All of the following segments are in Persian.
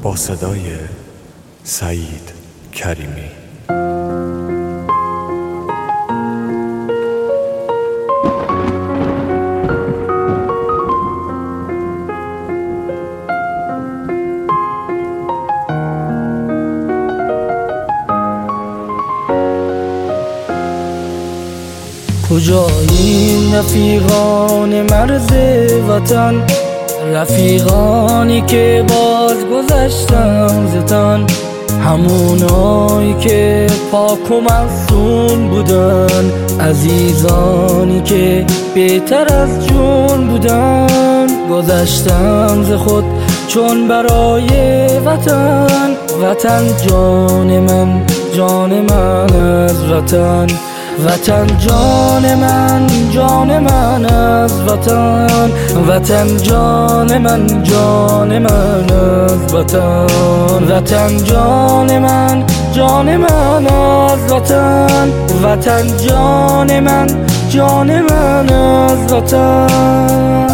با صدای سعید کریمی. کجایین رفیقان مرز وطن، رفیقانی که باز گذشتن زتن، همونایی که پاک و معصوم بودن، عزیزانی که بهتر از جون بودن، گذشتن ز خود چون برای وطن. وطن جان من، جان من از وطن، وطن جان من، جان من از وطن، وطن جان من، جان من از وطن، وطن جان من، جان من از وطن، وطن جان من، جان من از وطن.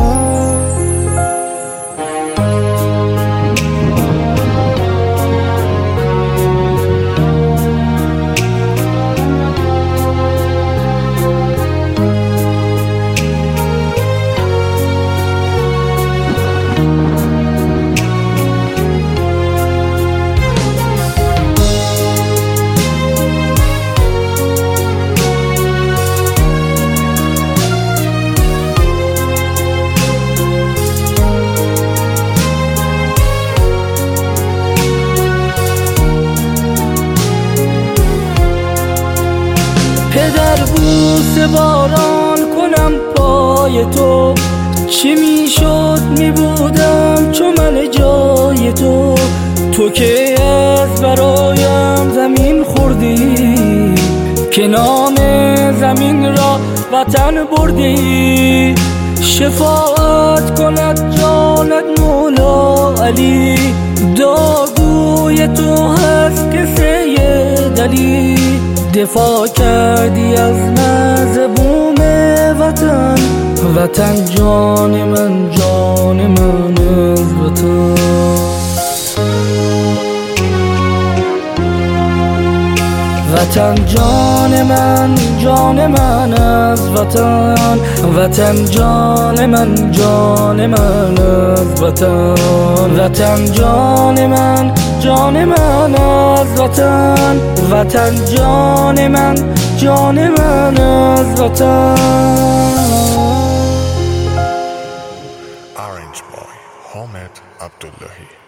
پدر بوسه باران کنم پای تو، چی میشد میبودم چو من جای تو. تو که از برایم زمین خوردی، که نام زمین را وطن بردی. شفاعت کند جانت مولا علی، داغوی تو هست که سید علی. دفاع کردی از مذموم وطن، وطن جان من، جان من از وطن. وطن جان من، جان من از وطن، وطن جان من، جان من از وطن، وطن جان من، جان من از وطن، وطن جان من، جان من از وطن. Orange Boy حامد عبداللهی.